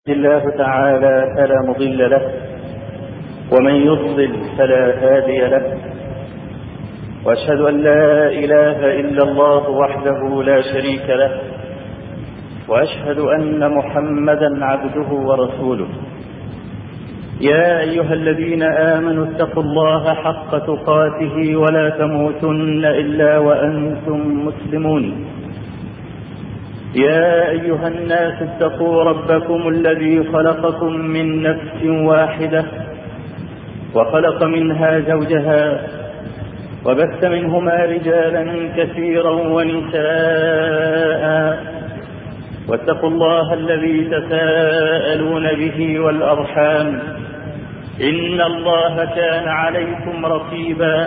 الله تعالى فلا مضل له ومن يضلل فلا هادي له، وأشهد أن لا إله إلا الله وحده لا شريك له، وأشهد أن محمدا عبده ورسوله. يا أيها الذين آمنوا اتقوا الله حق تقاته ولا تموتن إلا وأنتم مسلمون. يا أيها الناس اتقوا ربكم الذي خلقكم من نفس واحدة وخلق منها زوجها وبث منهما رجالا كثيرا ونساء، واتقوا الله الذي تساءلون به والأرحام إن الله كان عليكم رقيبا.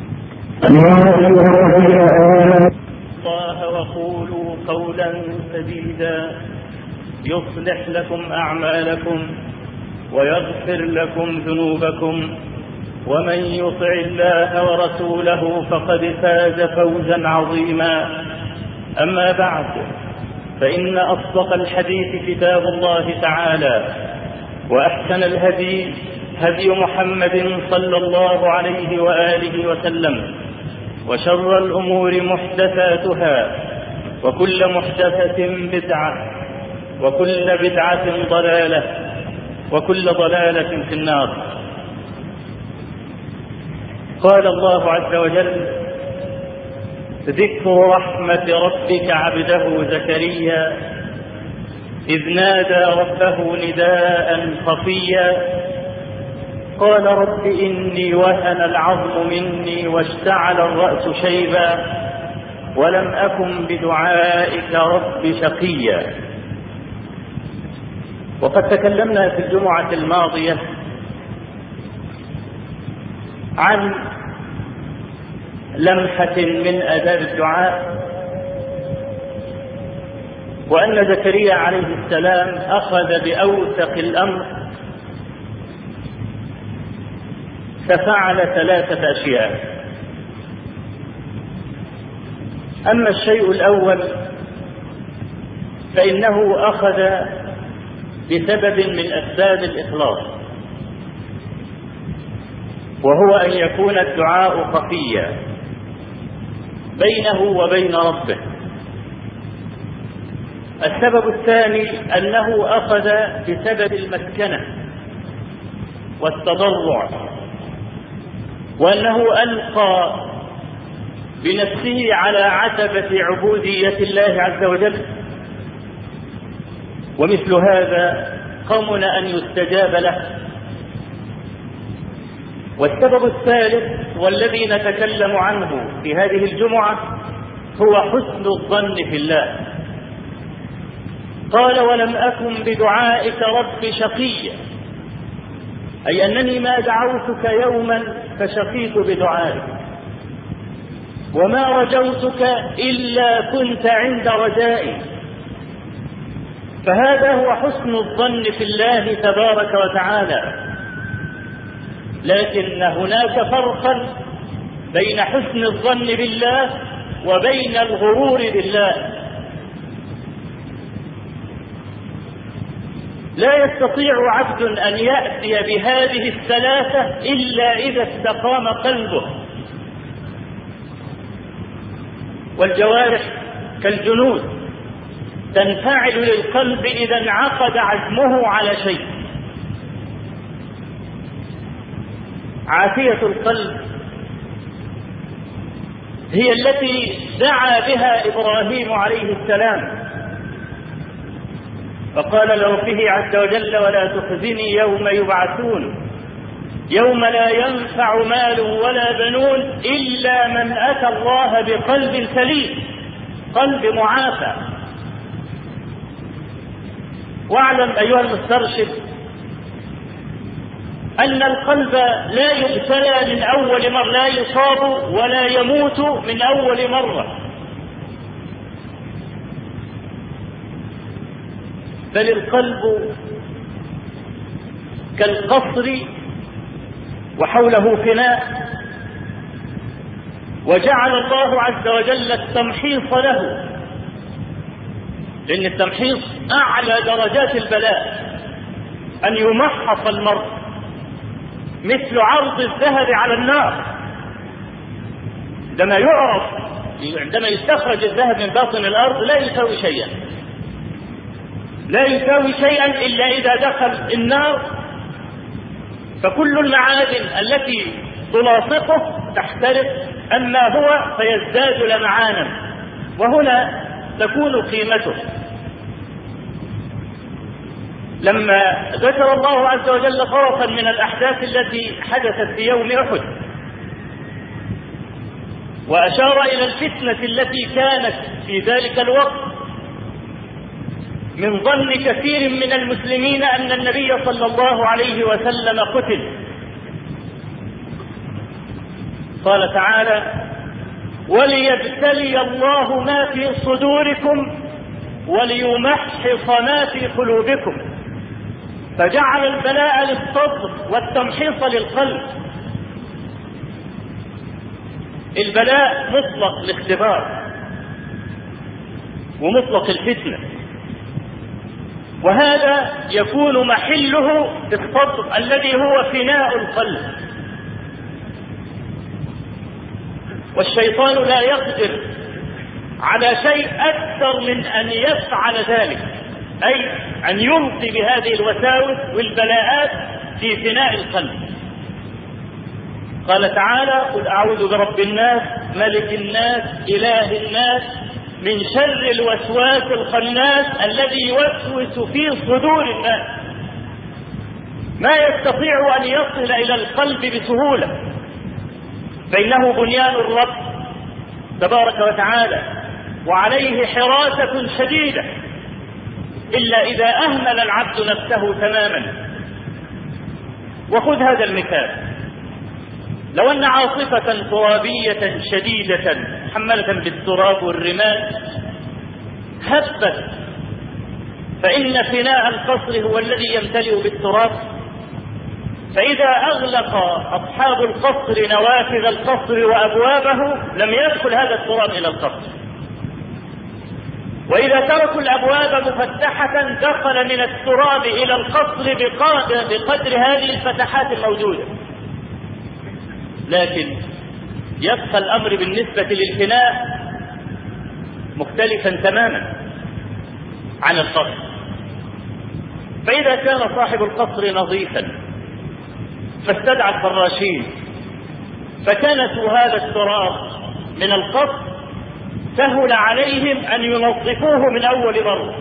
الله وقولوا قولا سديدا يصلح لكم أعمالكم ويغفر لكم ذنوبكم، ومن يطع الله ورسوله فقد فاز فوزا عظيما. أما بعد، فإن أصدق الحديث كتاب الله تعالى، وأحسن الهدي هدي محمد صلى الله عليه وآله وسلم، وشر الأمور محدثاتها، وكل محدثة بدعة، وكل بدعة ضلالة، وكل ضلالة في النار. قال الله عز وجل: ذكر رحمة ربك عبده زكريا إذ نادى ربه نداء خفيا قال رب إني وهن العظم مني واشتعل الرأس شيبا ولم أكن بدعائك رب شقيا. وقد تكلمنا في الجمعة الماضية عن لمحة من آداب الدعاء، وأن زكريا عليه السلام أخذ بأوثق الأمر ففعل 3 أشياء. أما الشيء الأول فإنه أخذ بسبب من أسباب الإخلاص، وهو أن يكون الدعاء خفيا بينه وبين ربه. السبب الثاني أنه أخذ بسبب المسكنة والتضرع، وأنه ألقى بنفسه على عتبة عبودية الله عز وجل، ومثل هذا قمن أن يستجاب له. والسبب الثالث والذي نتكلم عنه في هذه الجمعة هو حسن الظن في الله. قال: ولم أكن بدعائك رب شقيا، أي أنني ما دعوتك يوما فشقيت بدعائك، وما رجوتك إلا كنت عند رجائي. فهذا هو حسن الظن في الله تبارك وتعالى. لكن هناك فرقا بين حسن الظن بالله وبين الغرور بالله. لا يستطيع عبد أن يأتي بهذه الثلاثة إلا إذا استقام قلبه. والجوارح كالجنود تنفعل للقلب إذا انعقد عزمه على شيء. عافية القلب هي التي دعا بها إبراهيم عليه السلام، فقال لربه عز وجل: ولا تخزني يوم يبعثون يوم لا ينفع مال ولا بنون إلا من أتى الله بقلب سليم، قلب معافى. واعلم أيها المسترشد أن القلب لا يبتلى من أول مرة، لا يصاب ولا يموت من أول مرة، بل القلب كالقصر وحوله فناء، وجعل الله عز وجل التمحيص له، لأن التمحيص أعلى درجات البلاء. أن يمحص المرء مثل عرض الذهب على النار. عندما يستخرج الذهب من باطن الأرض لا يساوي شيئا، لا يساوي شيئا إلا إذا دخل النار، فكل المعادن التي تلاصقه تحترق، أما هو فيزداد لمعانا، وهنا تكون قيمته. لما ذكر الله عز وجل طرفا من الأحداث التي حدثت في يوم أحد، وأشار إلى الفتنة التي كانت في ذلك الوقت من ظن كثير من المسلمين أن النبي صلى الله عليه وسلم قتل، قال تعالى: وليبتلي الله ما في صدوركم وليمحص ما في قلوبكم، فجعل البلاء للصدر والتمحيص للقلب. البلاء مطلق الاختبار ومطلق الفتنة، وهذا يكون محله في الصدر الذي هو فناء القلب، والشيطان لا يقدر على شيء أكثر من أن يفعل ذلك، أي أن يلقي بهذه الوساوس والبلاءات في فناء القلب. قال تعالى: قل أعوذ برب الناس ملك الناس إله الناس من شر الوسواس الخناس الذي يوسوس في صدور الناس. ما يستطيع أن يصل إلى القلب بسهولة، فإنه بنيان الرب تبارك وتعالى وعليه حراسة شديدة، إلا إذا أهمل العبد نفسه تماما. وخذ هذا المثال: لو أن عاصفة ترابية شديدة محملة بالتراب والرمال هبت، فإن فناء القصر هو الذي يمتلئ بالتراب، فإذا أغلق أصحاب القصر نوافذ القصر وأبوابه لم يدخل هذا التراب إلى القصر، وإذا تركوا الأبواب مفتحة دخل من التراب إلى القصر بقدر هذه الفتحات الموجودة. لكن يبقى الأمر بالنسبة للفناء مختلفا تماما عن القصر. فإذا كان صاحب القصر نظيفا فاستدعى الفراشين فكنسوا هذا التراب من القصر، سهل عليهم أن ينظفوه من أول مرة.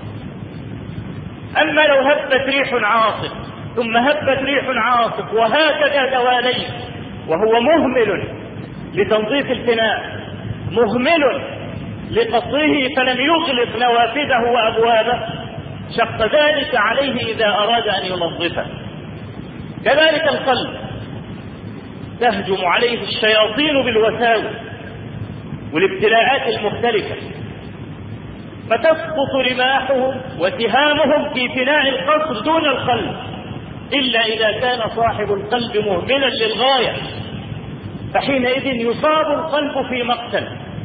أما لو هبت ريح عاصف ثم هبت ريح عاصف وهكذا دواليك وهو مهمل لتنظيف الفناء، مهمل لقصره فلن يغلق نوافذه وأبوابه، شق ذلك عليه إذا أراد أن ينظفه. كذلك القلب تهجم عليه الشياطين بالوساوس والابتلاءات المختلفة، فتسقط رماحهم وسهامهم في فناء القصر دون القلب، إلا إذا كان صاحب القلب مهملا للغاية، فحينئذ يصاب القلب في مقتل.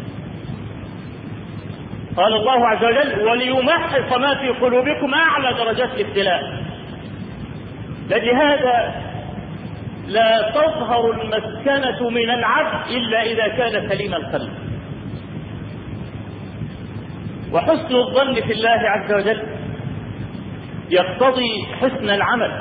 قال الله عز وجل: وليمحص ما في قلوبكم، أعلى درجات الابتلاء. لهذا لا تظهر المسكنة من العبد إلا إذا كان سليم القلب. وحسن الظن في الله عز وجل يقتضي حسن العمل.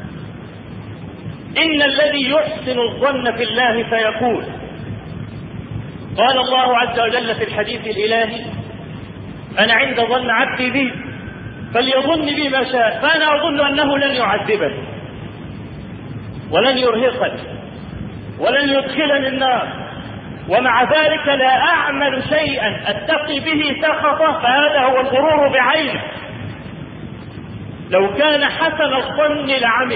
إن الذي يحسن الظن في الله فيقول: قال الله عز وجل في الحديث الإلهي: أنا عند ظن عبدي بي فليظن بي ما شاء، فأنا أظن أنه لن يعذبني ولن يرهقني ولن يدخلني النار، ومع ذلك لا أعمل شيئا أتقي به سخطه، فهذا هو الغرور بعينه. لو كان حسن الظن لعمل.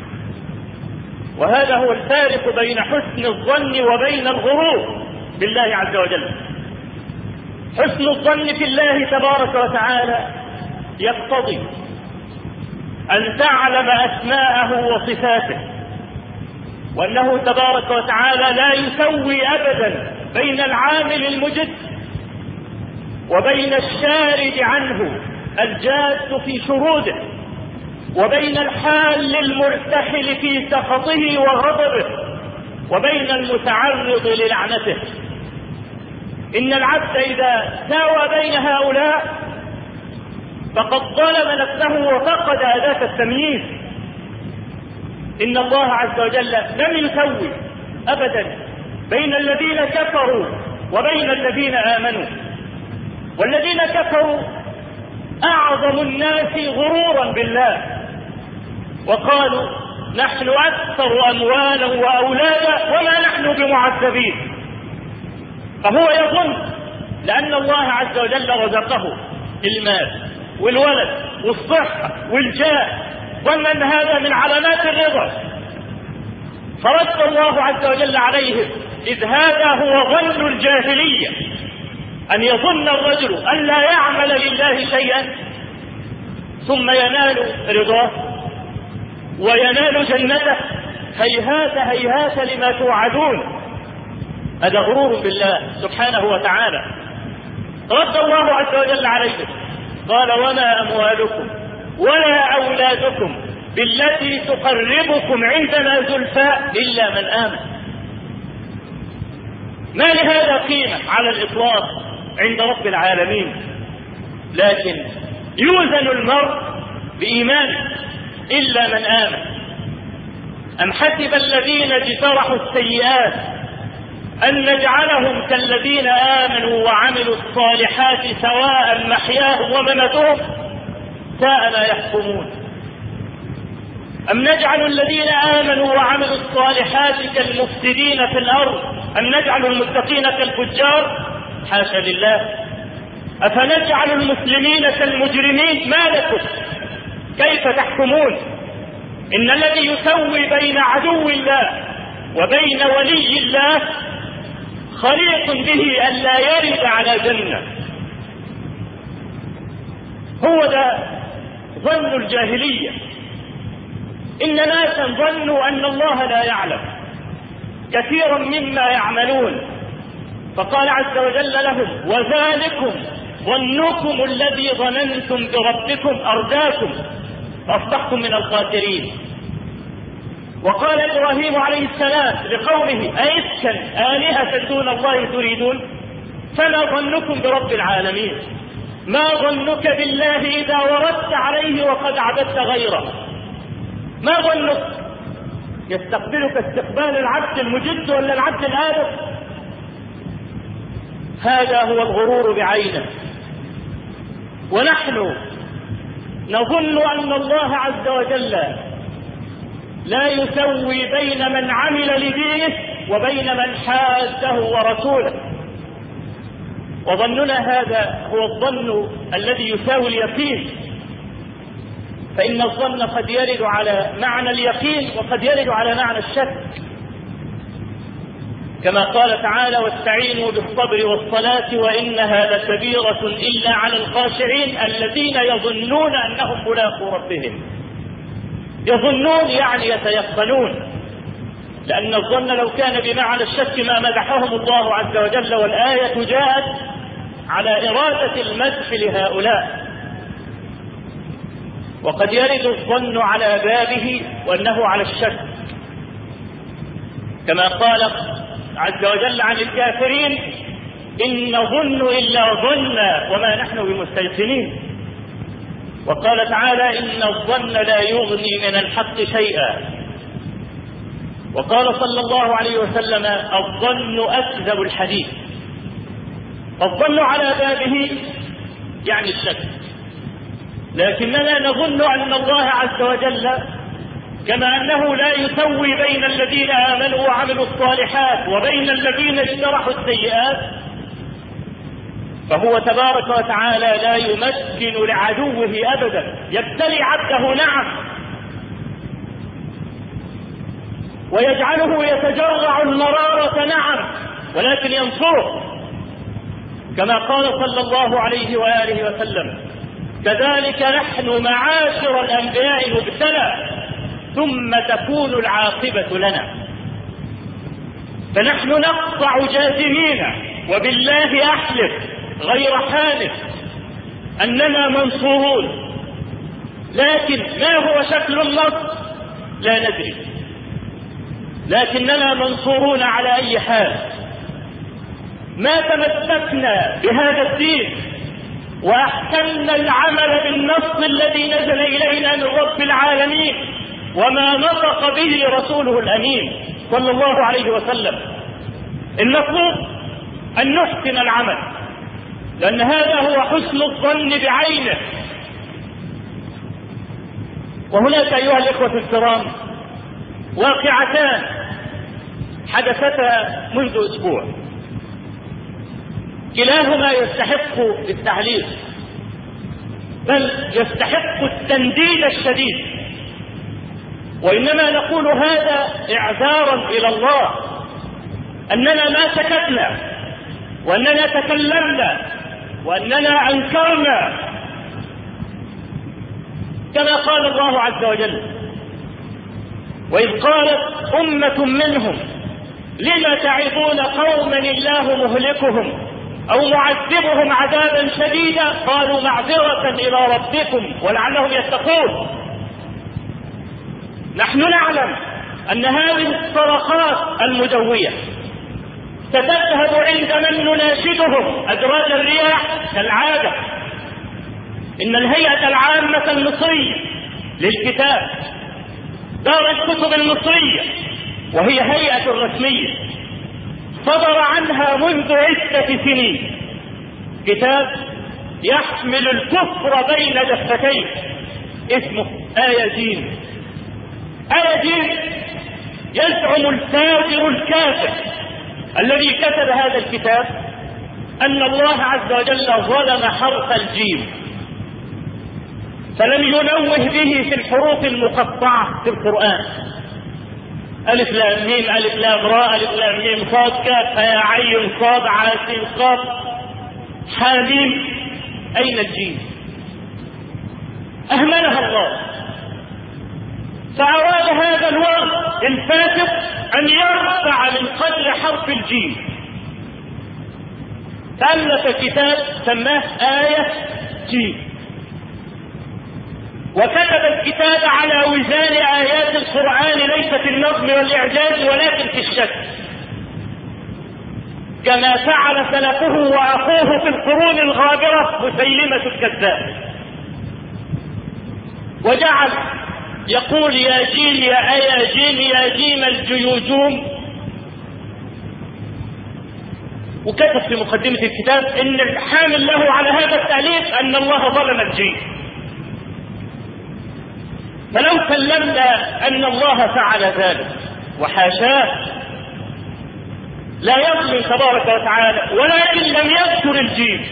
وهذا هو الفارق بين حسن الظن وبين الغرور بالله عز وجل. حسن الظن في الله تبارك وتعالى يقتضي أن تعلم أسماءه وصفاته، وأنه تبارك وتعالى لا يسوي أبدا بين العامل المجد وبين الشارد عنه الجاد في شروده، وبين الحال المرتحل في سخطه وغضبه، وبين المتعرض للعنته. إن العبد إذا ساوى بين هؤلاء فقد ظلم نفسه وفقد أداة التمييز. إن الله عز وجل لم يسوي أبدا بين الذين كفروا وبين الذين آمنوا، والذين كفروا أعظم الناس غرورا بالله، وقالوا نحن أكثر أموالا وأولادا وما نحن بمعذبين. فهو يظن لأن الله عز وجل رزقه المال والولد والصحة والجاه، ظن أن هذا من علامات الرضا، فرد الله عز وجل عليهم: إذ هذا هو ظن الجاهلية، أن يظن الرجل أن لا يعمل لله شيئا ثم ينال رضاه وينال جنته. هيهات هيهات لما توعدون. هذا غرور بالله سبحانه وتعالى. رد الله عز وجل عليهم قال: وما أموالكم ولا أولادكم بالتي تقربكم عندنا زلفى إلا من آمن. ما لهذا قيمة على الإطلاق عند رب العالمين، لكن يوزن المرء بإيمانه إلا من آمن. أم حسب الذين اجترحوا السيئات أن نجعلهم كالذين آمنوا وعملوا الصالحات سواء محياهم ومماتهم ساء ما يحكمون. أم نجعل الذين آمنوا وعملوا الصالحات كالمفسدين في الأرض أم نجعل المتقين كالفجار؟ حاشا لله. أفنجعل المسلمين كالمجرمين؟ ما لكم كيف تحكمون؟ إن الذي يسوي بين عدو الله وبين ولي الله خليق به أن لا يرد على جنة. هو ده ظن الجاهلية. إن ناسا ظنوا أن الله لا يعلم كثيرا مما يعملون، فقال عز وجل لهم: وذلكم ظنكم الذي ظننتم بربكم أرداكم فأصبحتم من الخاسرين. وقال إبراهيم عليه السلام لقومه: أئفكا آلهة دون الله تريدون؟ فما ظنكم برب العالمين؟ ما ظنك بالله إذا وردت عليه وقد عبدت غيره؟ ما ظنك؟ يستقبلك استقبال العبد المجد ولا العبد الآدم؟ هذا هو الغرور بعينه. ونحن نظن أن الله عز وجل لا يسوي بين من عمل لدينه وبين من حاده ورسوله، وظننا هذا هو الظن الذي يساوي اليقين. فإن الظن قد يرد على معنى اليقين وقد يرد على معنى الشك، كما قال تعالى: واستعينوا بالصبر والصلاة وإنها لكبيرة إلا على الخاشعين الذين يظنون أنهم ملاقو ربهم. يظنون يعني يتيقنون، لأن الظن لو كان بمعنى الشك ما مدحهم الله عز وجل، والآية جاءت على إرادة المدح لهؤلاء. وقد يرد الظن على بابه وأنه على الشك، كما قال عز وجل عن الكافرين: إن نظن إلا ظنا وما نحن بمستيقنين. وقال تعالى: إن الظن لا يغني من الحق شيئا. وقال صلى الله عليه وسلم: الظن أكذب الحديث. الظن على بابه يعني الشك، لكننا نظن أن الله عز وجل كما أنه لا يسوي بين الذين آمنوا وعملوا الصالحات وبين الذين اجترحوا السيئات، فهو تبارك وتعالى لا يمكن لعدوه أبدا. يبتلي عبده نعم، ويجعله يتجرع المرارة نعم، ولكن ينصره، كما قال صلى الله عليه وآله وسلم: كذلك نحن معاشر الأنبياء نبتلى ثم تكون العاقبة لنا. فنحن نقطع جازمين وبالله أحلف غير حالف أننا منصورون، لكن ما هو شكل النصر لا ندري، لكننا منصورون على أي حال. ما تمسكنا بهذا الدين وأحسننا العمل بالنص الذي نزل إلينا من رب العالمين وما نطق به رسوله الأمين صلى الله عليه وسلم. المطلوب أن نحسن العمل، لأن هذا هو حسن الظن بعينه. وهناك أيها الإخوة الكرام واقعتان حدثتا منذ أسبوع، كلاهما يستحق التعليق، بل يستحق التنديد الشديد. وإنما نقول هذا إعذارا إلى الله أننا ما سكتنا، وأننا تكلمنا، وأننا أنكرنا، كما قال الله عز وجل: وإذ قالت أمة منهم لم تعظون قوما الله مهلكهم أو معذبهم عذابا شديدا قالوا معذرة إلى ربكم ولعلهم يتقون. نحن نعلم أن هذه الصرخات المدوية ستذهب عند من نناشدهم أدراج الرياح كالعادة. إن الهيئة العامة المصرية للكتاب، دار الكتب المصرية، وهي هيئة رسمية، صدر عنها منذ 10 سنين كتاب يحمل الكفر بين دفتين اسمه آيادين. آيادين يزعم الفاجر الكافر الذي كتب هذا الكتاب أن الله عز وجل ظلم حرف الجيم، فلم ينوه به في الحروف المقطعة في القرآن: ألف لام ميم ألف لام راء ألف لام ميم صاد كاف يا عين صاد عاسين صاد حاميم. أين الجيم؟ أهملها الله، فأراد هذا الوقت الفاسق أن يرفع من قدر حرف الجيم، فألف كتاب سماه آية جيم، وكتب الكتاب على وزان آيات القرآن ليس في النظم والإعجاز ولكن في الشكل، كما فعل سلفه وأخوه في القرون الغابرة مسيلمة الكذاب، وجعل يقول يا جيل يا أيا جيل يا جيم الجيوجوم. وكتب في مقدمة الكتاب إن الحامل له على هذا التأليف أن الله ظلم الجيل. فلو سلمنا أن الله فعل ذلك وحاشاه، لا يظلم تبارك وتعالى، ولكن لم يذكر الجيم،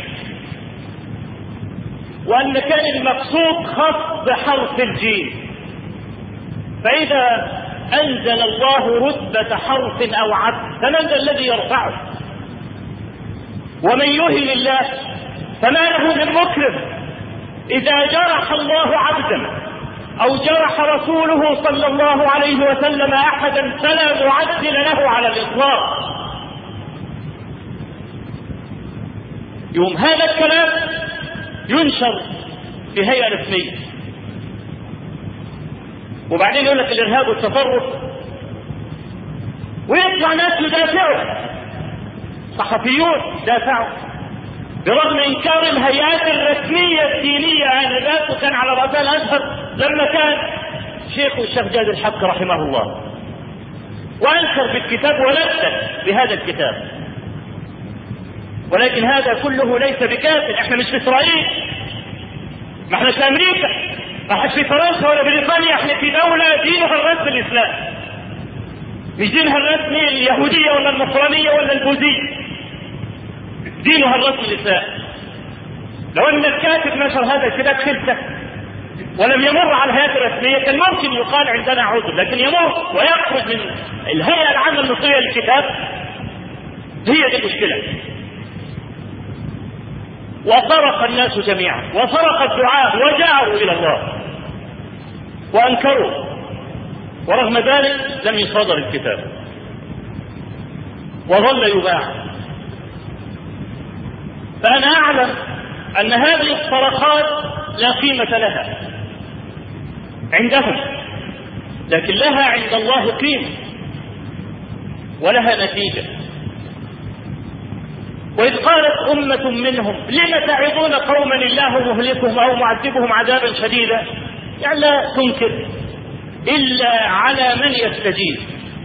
وأن كان المقصود خفض حرف الجيم. فإذا أنزل الله رتبة حرف أو عبد فمن ذا الذي يرفعه؟ ومن يهن الله فما له من مكرم. إذا جرح الله عبدا أو جرح رسوله صلى الله عليه وسلم أحدا فلا معدل له على الإطلاق. يوم هذا الكلام ينشر في هيئة رسمية، وبعدين يقول لك الإرهاب والتطرف، ويطلع ناس يدافعوا، صحفيون دافعوا برغم إنكار الهيئات الرسمية الدينية آنذاك، وكان على رأسها الأزهر لما كان شيخ الشيخ جاد الحق رحمه الله، وأنكر بالكتاب ولبس بهذا الكتاب. ولكن هذا كله ليس بكافٍ. احنا مش في إسرائيل، ما احنا في أمريكا، ما احنا في فرنسا ولا بريطانيا، احنا في دولة دينها الرسمي الإسلام، مش دينها الرسمي اليهودية ولا النصرانية ولا البوذية، دينها الرسمي الإسلام. لو أن الكاتب نشر هذا الكتاب خلفه ولم يمر على الهيئات الرسمية كان ممكن يقال عندنا عذر، لكن يمر ويخرج من الهيئة العامة المصرية للكتاب. هي دي المشكلة. وصرخ الناس جميعا، وصرخ الدعاة وجاءوا إلى الله وأنكروا، ورغم ذلك لم يصدر الكتاب وظل يباع. فأنا أعلم أن هذه الصرخات لا قيمة لها، عندهم، لكن لها عند الله قيمة ولها نتيجة. وإذ قالت أمة منهم لم تعظون قوما الله مهلكهم أو معذبهم عذابا شديدا، يعني لا تنكر إلا على من يستجيب،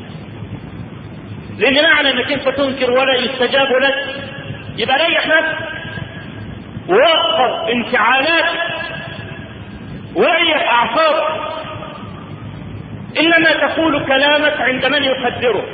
لأن معنى أنك أنت تنكر ولا يستجاب لك يبقى ريح نفسك ووقف انفعالاتك وريح أعصابك، إنما تقول كلامك عند من يقدره.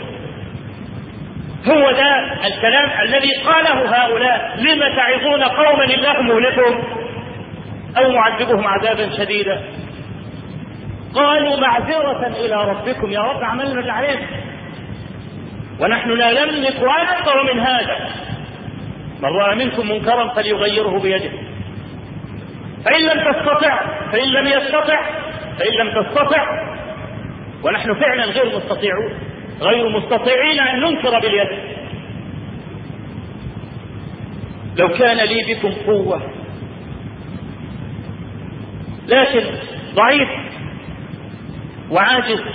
هو ده الكلام الذي قاله هؤلاء، لم تعظون قوما الله مهلكهم أو معذبهم عذابا شديدا. قالوا معذرة إلى ربكم، يا رب عملنا اللي علينا ونحن لا نملك أكثر من هذا، من رأى منكم منكرا فليغيره بيده، فإن لم تستطع، فإن لم يستطع، فإن لم تستطع، ونحن فعلا غير مستطيعين أن ننكر باليد. لو كان لي بكم قوة، لكن ضعيف وعاجز،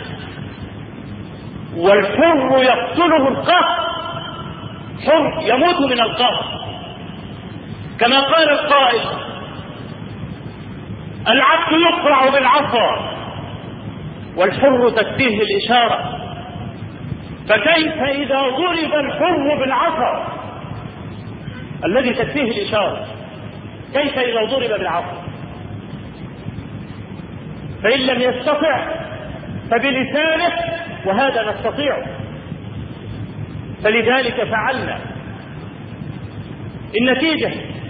والحر يقتله القهر، حر يموت من القهر، كما قال القائل العبد يقرع بالعصا والحر تكفيه الإشارة، فكيف إذا ضرب الحر بالعصا الذي تكفيه الإشارة، كيف إذا ضرب بالعصا؟ فإن لم يستطع فبلسانه، وهذا نستطيع، فلذلك فعلنا. النتيجة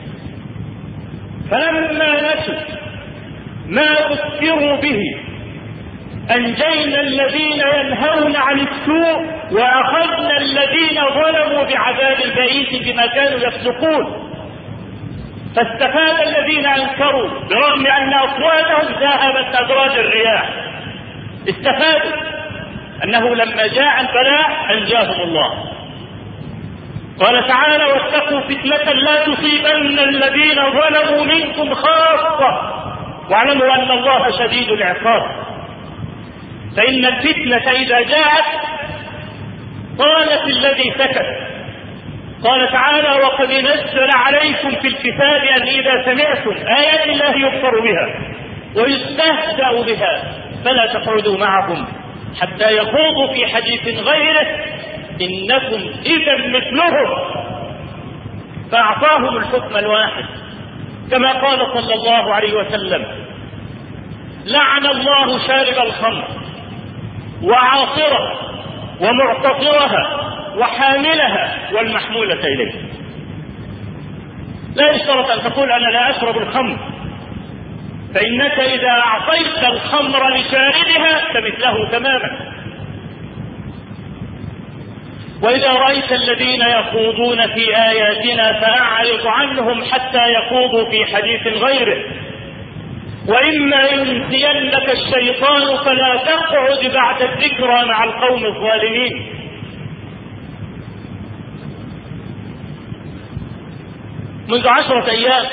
فلما نسوا ما ذكروا به أنجينا الذين ينهون عن السوء وأخذنا الذين ظلموا بعذاب بئيس بما كانوا يفسقون. فاستفاد الذين أنكروا برغم أن أصواتهم ذهبت أدراج الرياح، استفادوا أنه لما جاء البلاء أنجاهم الله. قال تعالى واتقوا فتنة لا تصيبن الذين ظلموا منكم خاصة واعلموا أن الله شديد العقاب. فإن الفتنة إذا جاءت طالت الذي سكت. قال تعالى وقد نزل عليكم في الكتاب أن إذا سمعتم آيات الله يكفر بها ويستهزأ بها فلا تقعدوا معهم حتى يخوضوا في حديث غيره إنكم إذا مثلهم. فأعطاهم الحكم الواحد كما قال صلى الله عليه وسلم لعن الله شارب الخمر وعاصره ومعتصرها وحاملها والمحمولة إليه. لا يشترط أن تقول أنا لا أشرب الخمر، فإنك إذا أعطيت الخمر لشاربها فمثله تماما. وإذا رأيت الذين يخوضون في آياتنا فأعرض عنهم حتى يخوضوا في حديث غيره وإما ينسينك الشيطان فلا تقعد بعد الذكرى مع القوم الظالمين. منذ 10 أيام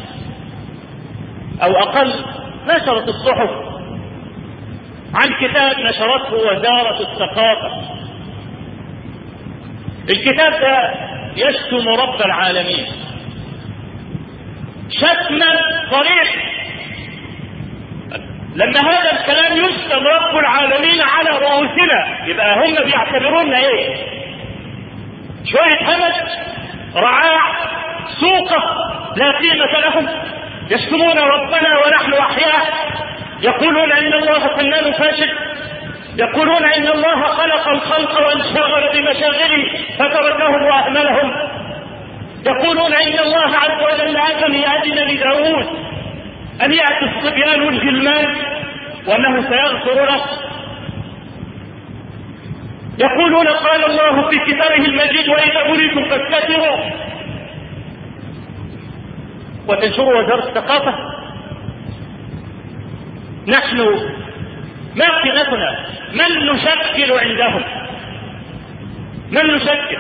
أو أقل نشرت الصحف عن كتاب نشرته وزارة الثقافة. الكتاب ده يشتم رب العالمين شتما صريح. لما هذا الكلام يشتم رب العالمين على رؤوسنا يبقى هم بيعتبرونا ايه؟ شوية همج رعاع سوقة لا قيمة لهم يشتمون ربنا ونحن أحياء، يقولون إن الله فنان فاشل، يقولون إن الله خلق الخلق وانشغل بمشاغله فتركهم وأهملهم، يقولون إن الله عز وجل أذن لداود أن يأتي الصبيان والغلمان وأنه سيغفر له، يقولون قال الله في كتابه المجيد وإذا أريدوا فاستكبروا، وتنشر وزارة الثقافة. نحن ما قيمتنا؟ من نشكل عندهم؟ من نشكل؟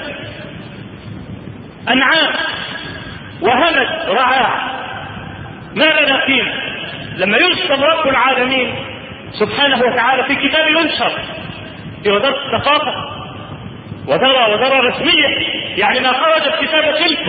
أنعام وهمج رعاع، ما لنا قيمة. لما يشتم رب العالمين سبحانه وتعالى في كتاب ينشر في وزارة الثقافة، وزارة رسمية، يعني ما خرجت كتاب تلك،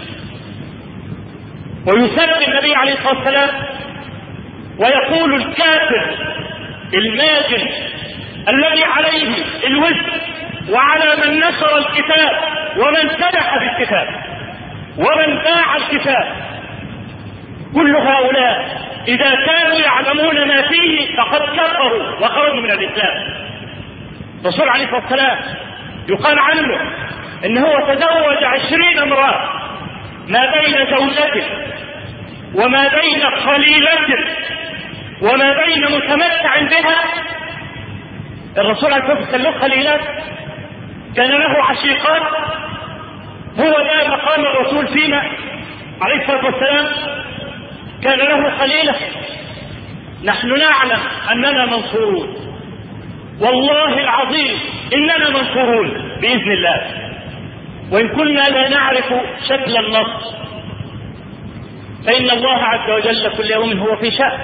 ويسمي النبي عليه الصلاة والسلام ويقول الكافر الماجن الذي عليه الوزر وعلى من نشر الكتاب ومن سمح بالكتاب ومن باع الكتاب، كل هؤلاء إذا كانوا يعلمون ما فيه فقد كفروا وخرجوا من الإسلام. الرسول عليه الصلاة والسلام يقال عنه إنه تزوج 20 امرأة، ما بين زوجته وما بين خليلته وما بين متمتع بها. الرسول عليه الصلاة والسلام كان له خليلات، كان له عشيقات. هو ده مقام الرسول فينا عليه الصلاة والسلام، كان له خليلة. نحن نعلم أننا منصورون، والله العظيم إننا منصورون بإذن الله، وإن كنا لا نعرف شكل النصر فإن الله عز وجل كل يوم هو في شأن.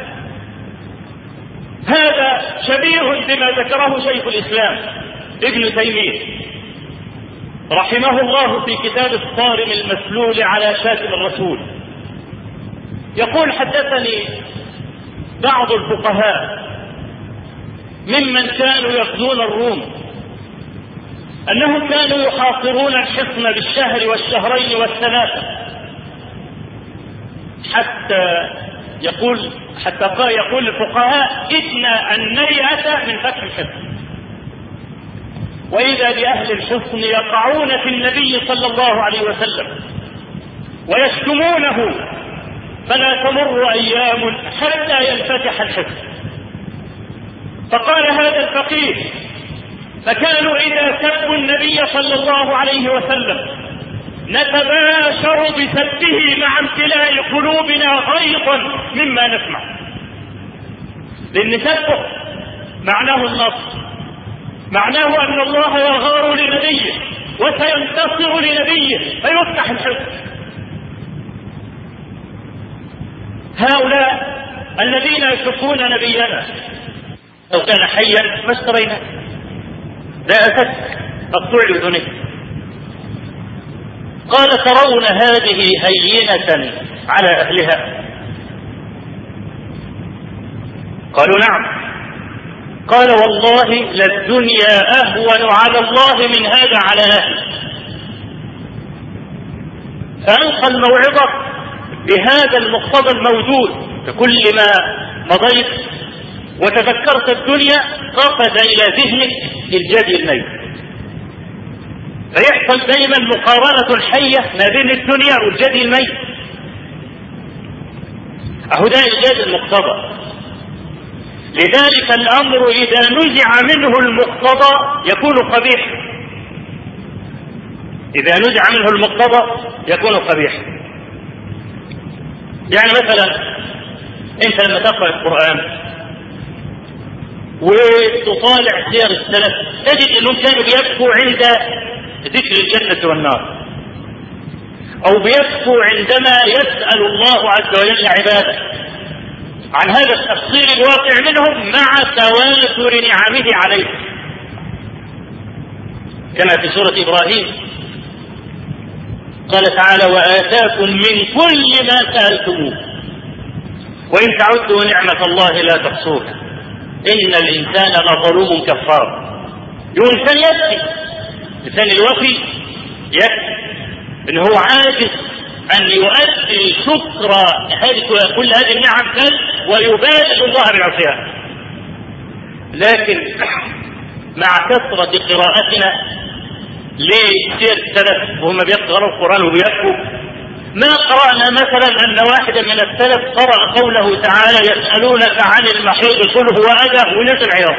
هذا شبيه بما ذكره شيخ الإسلام ابن تيمية رحمه الله في كتاب الصارم المسلول على شاتم الرسول. يقول: حدثني بعض الفقهاء ممن كانوا يغزون الروم أنهم كانوا يحاصرون الحصن بالشهر والشهرين والثلاثة حتى يقول الفقهاء: إدنا أن نيأس من فتح الحصن، وإذا بأهل الحصن يقعون في النبي صلى الله عليه وسلم ويشتمونه، فلا تمر أيام حتى ينفتح الحصن. فقال هذا الفقيه: فكانوا إذا سبوا النبي صلى الله عليه وسلم نتباشر بسبه مع امتلاء قلوبنا غيظا مما نسمع، لأن سبه معناه النصر، معناه أن الله يغار لنبيه وسينتصر لنبيه فيفتح الحصن. هؤلاء الذين يشقون نبينا لو كان حيا ما اشتريناه، لا أسد مقطوع الأذنين. قال: ترون هذه هينة على أهلها؟ قالوا: نعم. قال: والله للدنيا أهون على الله من هذا على أهله. فألقى الموعظة بهذا المقتضى الموجود. فكل ما مضيت وتذكرت الدنيا قفز إلى ذهنك الجدي الميت، فيحصل دائما مقارنة حية ما بين الدنيا والجدي الميت. أهو ده الجدي المقتضى. لذلك الأمر إذا نزع منه المقتضى يكون قبيح، إذا نزع منه المقتضى يكون قبيح. يعني مثلا أنت لما تقرأ القرآن وتطالع سير السلف تجد أنهم كانوا بيبكوا عند ذكر الجنة والنار، أو بيبكوا عندما يسأل الله عز وجل عباده عن هذا التفصيل الواقع منهم مع تواتر نعمه عليه، كما في سورة إبراهيم قال تعالى: وآتاكم من كل ما سألتموه وإن تعدوا نعمة الله لا تحصوها إن الإنسان لظلوم كفار. الإنسان يبكي، الإنسان الوفي يبكي إنه هو عاجز أن يؤدي شكر كل هذه النعم ويبادل الله بالعصيان. لكن مع كثرة قراءتنا لسير السلف وهم بيقرأوا القرآن وبيبكوا، ما قرأنا مثلا أن واحدا من السلف قرأ قوله تعالى: يسألونك عن المحيض قل هو أذى ونزل عياض.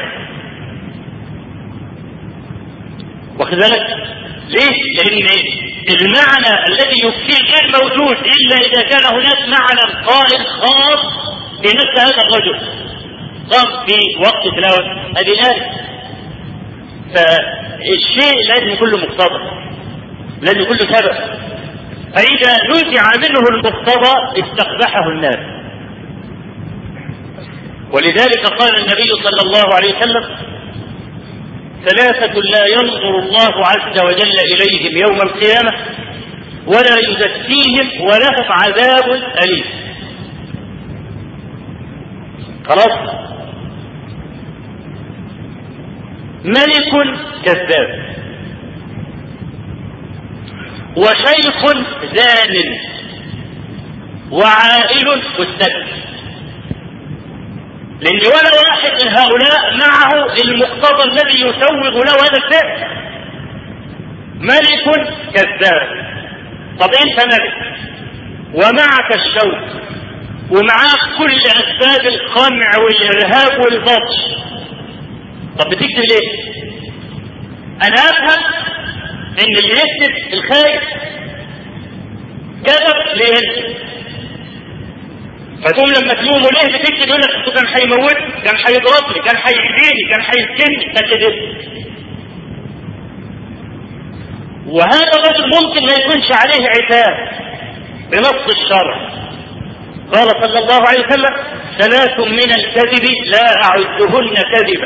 وكذلك ليه؟ لأن المعنى الذي يبكيه غير موجود إلا إذا كان هناك معنى قائم خاص بنفس هذا الرجل قام في وقت تلاوة هذه الآية. فالشيء لازم يكون له مقتضى، لازم يكون له سبب، فإذا نزع منه المقتضى استقبحه الناس. ولذلك قال النبي صلى الله عليه وسلم: ثلاثة لا ينظر الله عز وجل إليهم يوم القيامة ولا يزكيهم ولهم عذاب أليم. خلاص. ملك كذاب، وشيخ زان، وعائل مستكبر. لأن ولا واحد من هؤلاء معه المقتضى الذي يسوغ له هذا الفعل. ملك كذاب. طب انت ملك ومعك الشوك ومعاك كل اسباب القمع والارهاب والبطش، طب بتكتب ليه؟ انا افهم ان اللي يكتب الخايف كذب ليه، فتقوم لما تلومه ليه بتكتب يقول لك كان هيموتني، كان هيضربني، كان هيأذيني، كان هيسكنني، ده كده. وهذا الرجل ممكن ما يكونش عليه عتاب بنص الشرع. قال صلى الله عليه وسلم: ثلاث من الكذب لا أعدهن كذبا: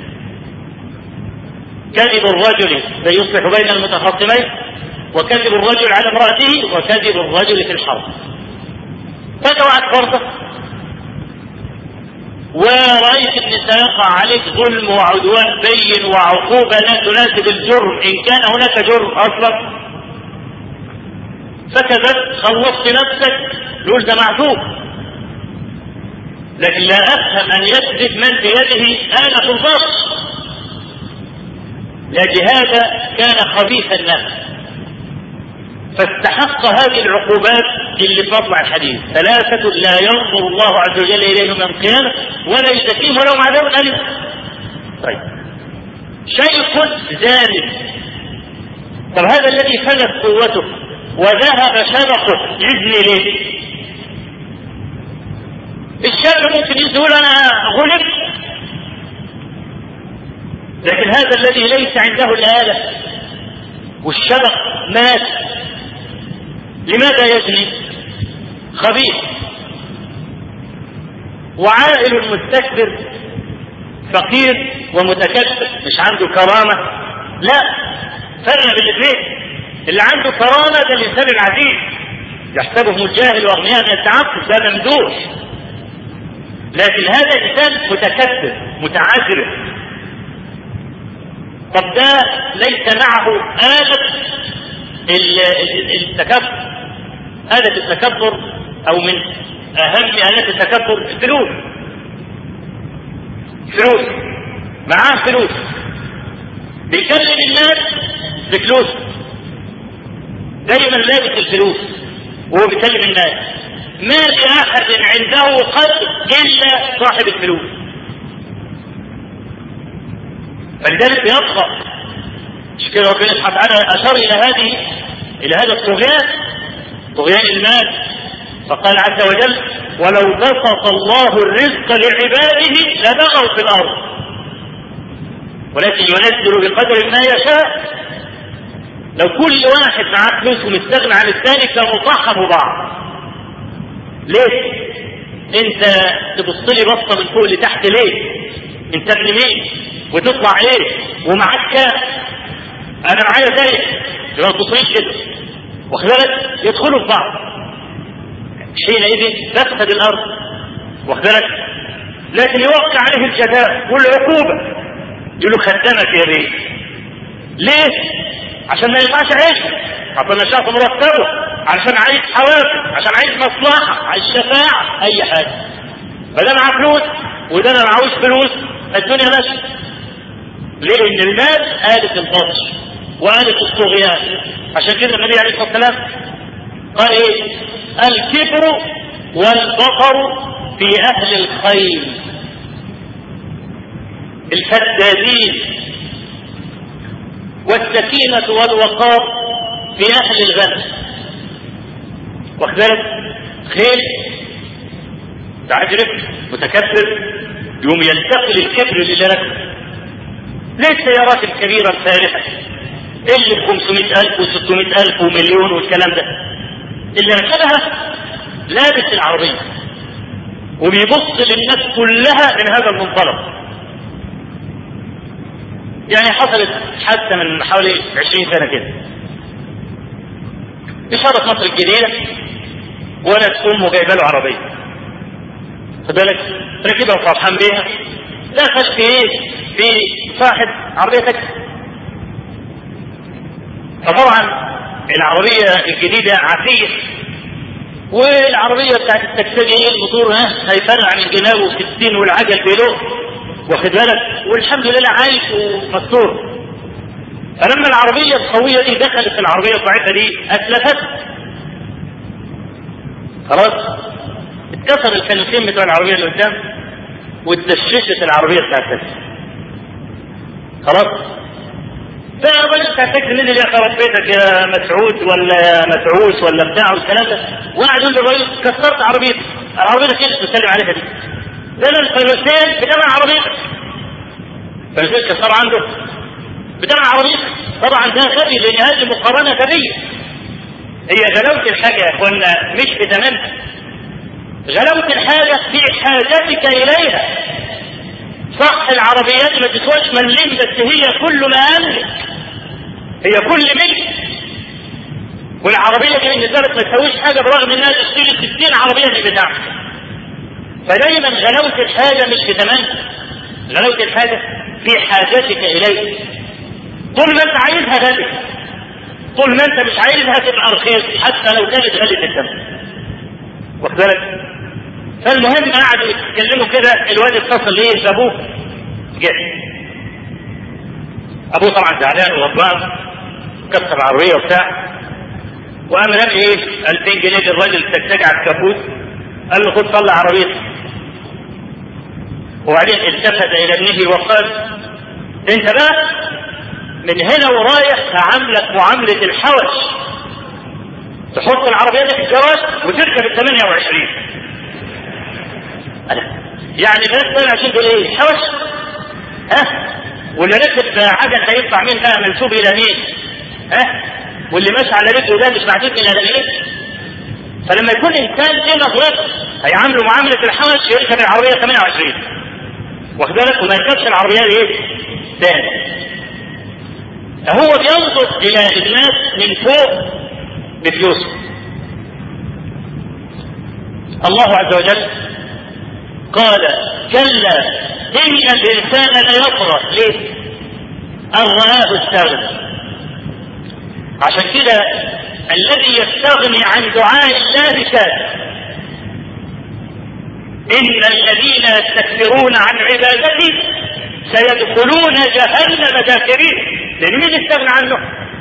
كذب الرجل فيصلح بين المتخاصمين، وكذب الرجل على امرأته، وكذب الرجل في الحرب. فجوعت فرصة ورأيت ان سيقع عليك ظلم وعدوان بين وعقوبة لا تناسب الجرم ان كان هناك جرم اصلا، فكذبت خلصت نفسك، يقول ده معذور. لكن لا افهم ان يكذب من بيده آلة البطش، لهذا كان خبيث النفس فاستحق هذه العقوبات اللي في مطلع الحديث: ثلاثة لا ينظر الله عز وجل إليهم يوم القيامة ولا يزكيهم ولهم عذاب أليم. طيب، شيخ زان. طب هذا الذي فنت قوته وذهب شبقه يزني ليه؟ الشاب ممكن يقول أنا غلبت، لكن هذا الذي ليس عنده الآلة والشبق مات، لماذا يزني؟ خبيث. وعائل مستكبر، فقير ومتكبر، مش عنده كرامة. لا، فرق بالاثنين. اللي عنده كرامة ده الإنسان العزيز، يحسبهم الجاهل وأغنياء من التعفف، ده ممدوح. لكن هذا الإنسان متكبر متعجرف. طب ده ليس معه آلة التكبر. آلة التكبر أو من أهم آلات التكبر الفلوس. فلوس، معاه فلوس، بيكلم الناس بفلوس، دايما لابس الفلوس وهو بيكلم الناس. ما لأحد عنده قدر إلا صاحب الفلوس، فلذلك يطغى. مش كده ربنا سبحانه وتعالى أشار إلى هذا الطغيان، طغيان المال، فقال عز وجل: ولو بسط الله الرزق لعباده لبغوا في الأرض ولكن ينزل بقدر ما يشاء. لو كل واحد معاه فلوس ومستغنى عن الثاني كانوا صحبوا بعض. ليه؟ انت تبص لي بصه من فوق لتحت ليه؟ انت ابن مين؟ وتطلع ايه؟ ومعاك كام؟ انا معايا زيك، ما تصريش كده، واخدلك يدخلوا في بعض. حينئذ تفسد الارض، واخدلك. لكن يوقع عليه الجزاء والعقوبه، يقول له خدمك يا بيه. ليه؟ عشان ما ينفعش عيش، عشان نشاط مرتبه، عشان عايز حوافز، عشان عايز مصلحه، عايز شفاعه، اي حاجه. فده معاه فلوس وده انا معهوش فلوس، الدنيا ماشيه. ليه؟ ان المال آلة البطش وآلة الطغيان. عشان كده النبي عليه الصلاه والسلام قال ايه؟ الكبر والبطر في اهل الخيل، الفدادين، والسكينة والوقار في اهل الغنم. واخذلك خيل تعجرف متكبر، يوم ينتقل الكبر اللي لك. ليه السيارات الكبيرة الفارهة اللي ب500,000 و600,000 ومليون والكلام ده؟ اللي ركبها لابس العربية وبيبص للناس كلها من هذا المنطلق. يعني حصلت حادثة من حوالي 20 سنة كده بشارة مصر الجديدة، ولد أمه جايبه له عربية، خد بالك، ركبها وفرحان بيها، دخل في صاحب عربية تاكسي. فطبعا العربية الجديدة عافية، والعربية بتاعت التاكسي الموتور هيفرع من جنابه 60 والعجل بيلوه، واخد بالك، والحمد لله عايش ومستور. فلما العربية القوية دي دخلت في العربية الضعيفة دي أتلفت، خلاص اتكسر الفانوسين بتوع العربية اللي قدام واتدششت العربية بتاعت التاكسي. خلاص فالراجل بتاع التاكسي نزل يا خرب بيتك يا مسعود ولا يا مسعوس ولا بتاع والكلام ده، وقعد يقول للراجل كسرت عربيتك، العربية كده بتسلم عليها دي، ده الفانوسين بتاع عربيتك، فالفانوسين كسر عنده بتاع عربيتك. طبعا ده غبي، لان هذه مقارنة غبية. هي غلاوة الحاجة يا اخوانا مش في ثمنها، غلاوة الحاجة في حاجتك اليها. صح العربيات ما تسواش مليم، بس هي كل ما املك، هي كل ملك. والعربية دي بالنسبة لك ما تسويش حاجة برغم انها تشتري 60 عربية اللي بتاعتك. فدايما غلاوة الحاجة مش في ثمنها، غلاوة الحاجة في حاجتك اليه. طول ما انت عايزها غالية، طول ما انت مش عايزها تبقى رخيص حتى لو كانت غالية الثمن، واخد بالك. فالمهم قعدوا يتكلموا كده، الواد اتصل ليه بابوه، جه ابوه طبعا زعلان وغضبان، كسر العربيه وبتاع، وقام رمي 2000 جنيه للراجل التكتك على الكابوس، قال له خد طلع عربيتك. وبعدين التفت الى ابنه وقال انت بقى من هنا ورايح هعاملك معامله الحوش، تحط العربيه دي في الجراج وتركب ال 28. يعني الناس 28 دول ايه؟ حوش؟ واللي ركب عجل هيطلع مين بقى منسوب الى مين؟ واللي ماشي على رجله ده مش معدود من الى. فلما يكون انسان ليه نظرته هيعامله معامله الحوش، يركب العربيه 28، واخد بالك، وما يركبش العربيه ايه؟ تاني. هو بينظر الى الناس من فوق بفلوسه. الله عز وجل قال كلا إن الإنسان ليطغى. ليه؟ أن رآه استغنى. عشان كده الذي يستغني عن دعاء الله كافر. إن الذين يستكبرون عن عبادته سيدخلون جهنم داخرين. لأن مين يستغنى عنه؟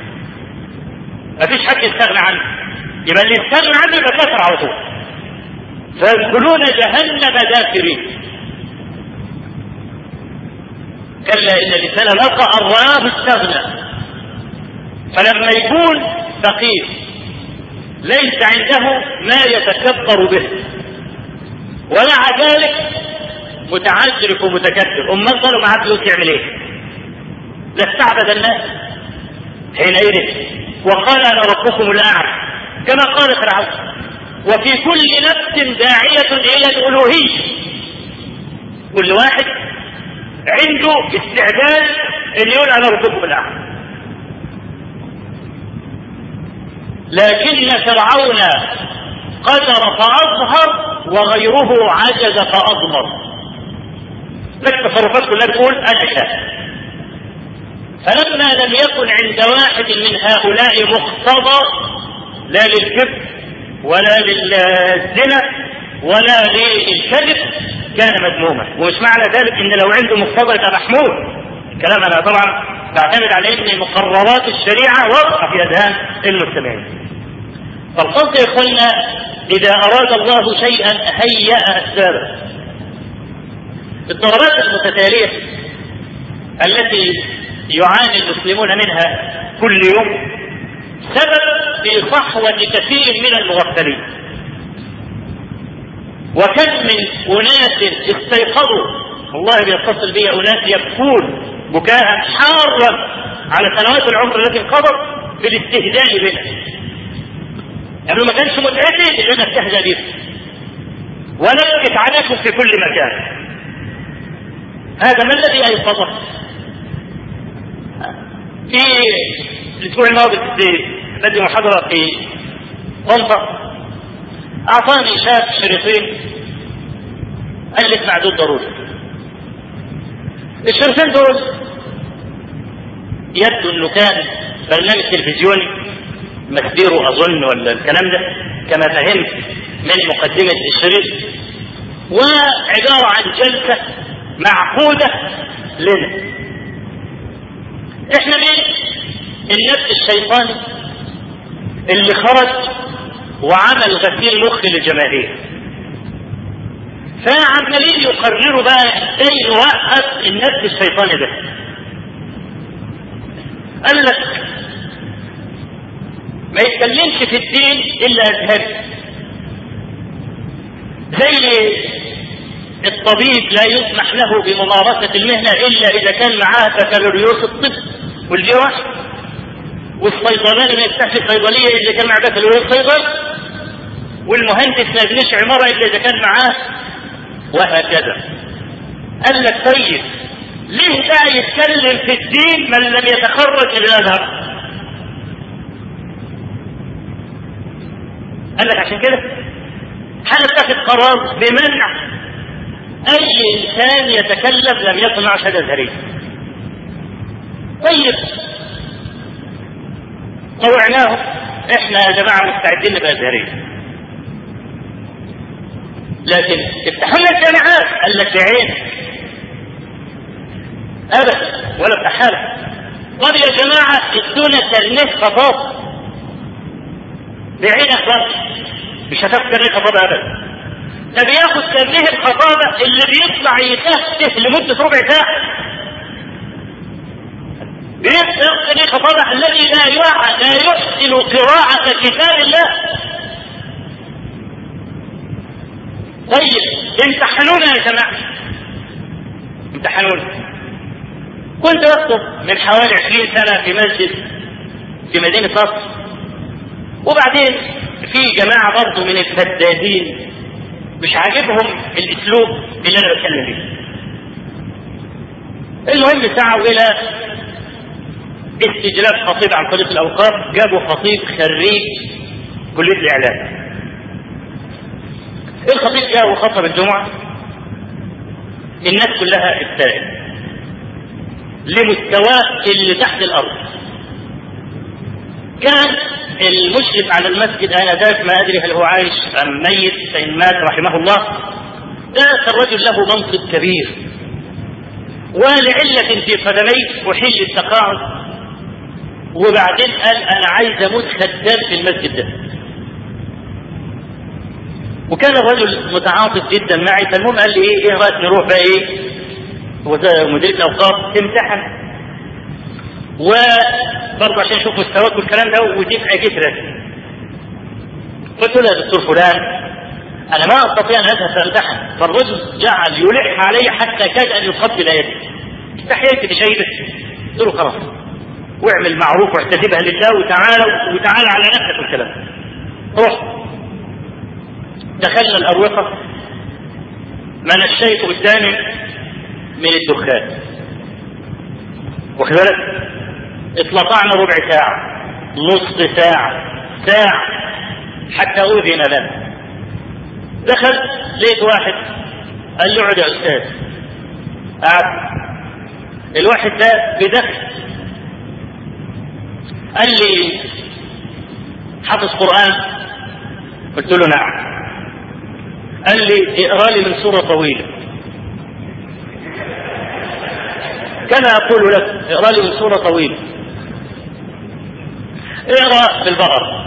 مفيش حد يستغنى عنه، يبقى اللي يستغنى عنه يبقى كافر على طول. فيدخلون جهنم داخرين. كلا إن الإنسان ليطغى أن رآه استغنى. فلما يكون فقير ليس عنده ما يتكبر به، ومع ذلك متعجرف ومتكبر، أمال ظلوا معاه فلوس يعمل إيه؟ لاستعبد الناس حينئذ وقال أنا ربكم الأعلى، كما قال فرعون. وفي كل نفس داعية إلى الألوهية، كل واحد عنده استعداد أن يقول أنا ربكم الأعلى. لكن فرعون قدر فأظهر وغيره عجز فأضمر. لك تصرفات كلها تقول أنا كافر. فلما لم يكن عند واحد من هؤلاء مقتضى لا للكبر ولا للزنا ولا للكذب كان مذموما. ومش معنى ذلك ان لو عنده مقتضى يبقى محمود. الكلام انا طبعا بعتمد على ان مقررات الشريعه واضحه في اذهان المستمعين. فالقصد يا اخوانا اذا اراد الله شيئا هيأ اسبابه. الضربات المتتاليه التي يعاني المسلمون منها كل يوم سبب في صحوة كثير من المغفلين. وكم من أناس استيقظوا، والله بيتصل بي أناس يبكون بكاء حارا على سنوات العمر التي انقضت بالاستهزاء بنا. يعني ما كانش متعدد إلا أن استهزأ به. ونكت عليكم في كل مكان. هذا ما الذي أيقظه؟ في الأسبوع الماضي بدي محاضرة في طنطا، أعطاني شاب شريطين قال لي اسمع دول ضروري. الشريطين دول يبدو انه كان برنامج تلفزيوني مسبيره اظن ولا الكلام ده كما فهمت من مقدمة الشريط، وعبارة عن جلسة معقودة لنا. احنا من النفس الشيطاني اللي خرج وعمل غسيل مخ للجماهير، فعمالين يقرروا بقى ازاي نوقف النفس الشيطاني ده. قال لك ما يتكلمش في الدين الا ازهري، زي الطبيب لا يسمح له بممارسة المهنة الا اذا كان معاه بكالوريوس الطب والجراحة، والصيدلاني ما يفتحش صيدلية اذا كان معاه بكالوريوس صيدلة، والمهندس ما يبنيش عمارة الا اذا كان معاه، وهكذا. قال لك طيب ليه بقى يتكلم في الدين من لم يتخرج من الازهر؟ قال لك عشان كده هنتخذ قرار بمنع اي انسان يتكلم لم يكن معه شهاده ازهريه. طيب طوعناه، احنا يا جماعه مستعدين نبقى ازهريه، لكن افتحوا لنا الجامعات. قال لك بعين ابدا ولا استحاله. طب يا جماعه ادونا كرنيه خطاب بعينك بس، مش هتاخد كرنيه خطابه ابدا. ده بياخد كرنيه الخطابه اللي بيطلع يتهته لمده ربع ساعه، بياخد كرنيه الخطابه الذي لا يحسن قراءه كتاب الله. طيب امتحنونا يا جماعه، امتحنونا. كنت أخطب من حوالي 20 سنة في مسجد في مدينة نصر، وبعدين في جماعة برضه من الفدادين مش عاجبهم الأسلوب اللي أنا بتكلم فيه. المهم سعوا إلى استجلاب خطيب عن طريق الأوقاف، جابوا خطيب خريج كلية الإعلام. الخطيب جاء وخطب الجمعة، الناس كلها ابتدت لمستواه اللي تحت الارض. كان المشرف على المسجد انذاك ما ادري هل هو عايش ام ميت، فان مات رحمه الله، ده الرجل له منصب كبير، ولعلة في قدميه احل التقاعد، وبعدين قال انا عايز اموت خدام في المسجد ده. وكان الرجل متعاطف جدا معي، فالمهم قال لي ايه رايك نروح بقى ايه ومدير الاوقاف تمتحن، وبرضه عشان نشوف مستواك والكلام ده وتبقى جسرك. قلت له يا دكتور فلان انا ما استطيع ان اذهب فامتحن. فالرجل جعل يلح علي حتى كاد ان يقبل يدي. استحييت بشيبه. قلت له خلاص واعمل معروف واحتسبها لله وتعالى على نفسك والكلام. روح. دخلنا الاروقه، منشيت قدامي من الدخان، واخد بالك؟ اطلقنا ربع ساعة، نصف ساعة حتى أذن لنا. دخل لقيت واحد قال له اقعد يا أستاذ. قعد. الواحد ده بدخل قال لي حافظ قرآن؟ قلت له نعم. قال لي اقرأ لي من سورة طويلة. كما أقول لك اقرأ لي من سورة طويلة. اقرأ في البقرة.